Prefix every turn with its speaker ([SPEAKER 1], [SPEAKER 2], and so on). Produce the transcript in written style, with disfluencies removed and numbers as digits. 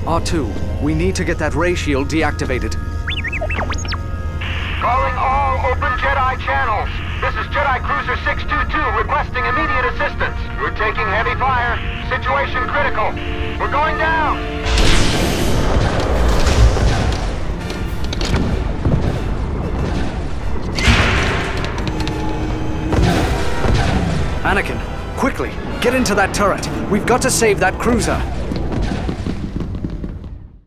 [SPEAKER 1] R2, we need to get that ray shield deactivated.
[SPEAKER 2] Calling all open Jedi channels. This is Jedi Cruiser 622 requesting immediate assistance. We're taking heavy fire. Situation critical. We're going down.
[SPEAKER 1] Anakin, quickly, get into that turret. We've got to save that cruiser.